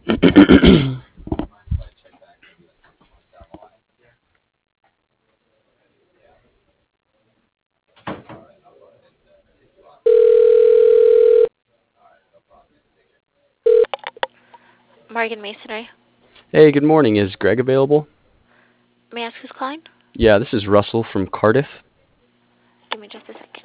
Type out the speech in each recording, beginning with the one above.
Morgan Masonry. Hey, good morning. Is Greg available? May I ask who's calling? Yeah, this is Russell from Cardiff. Give me just a second.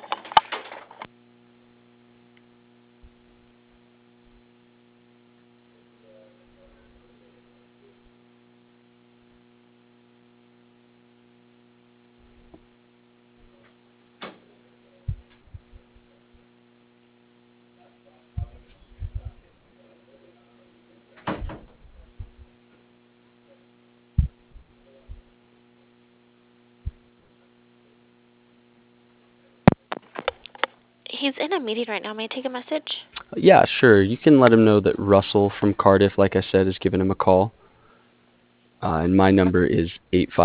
He's in a meeting right now. May I take a message? Yeah, sure. You can let him know that Russell from Cardiff, like I said, is giving him a call. And my number is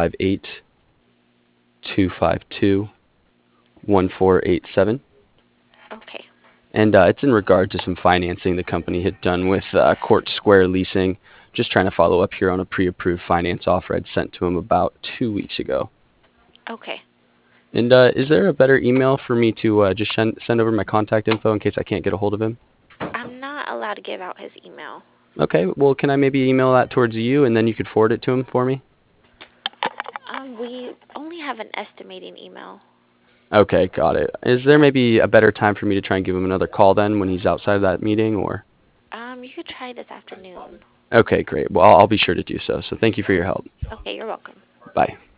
858-252-1487. Okay. And it's in regard to some financing the company had done with Court Square Leasing. Just trying to follow up here on a pre-approved finance offer I'd sent to him about 2 weeks ago. Okay. And is there a better email for me to just send over my contact info in case I can't get a hold of him? I'm not allowed to give out his email. Okay, well, can I maybe email that towards you and then you could forward it to him for me? We only have an estimating email. Okay, got it. Is there maybe a better time for me to try and give him another call then when he's outside of that meeting or? You could try this afternoon. Okay, great. Well, I'll be sure to do so. So thank you for your help. Okay, you're welcome. Bye.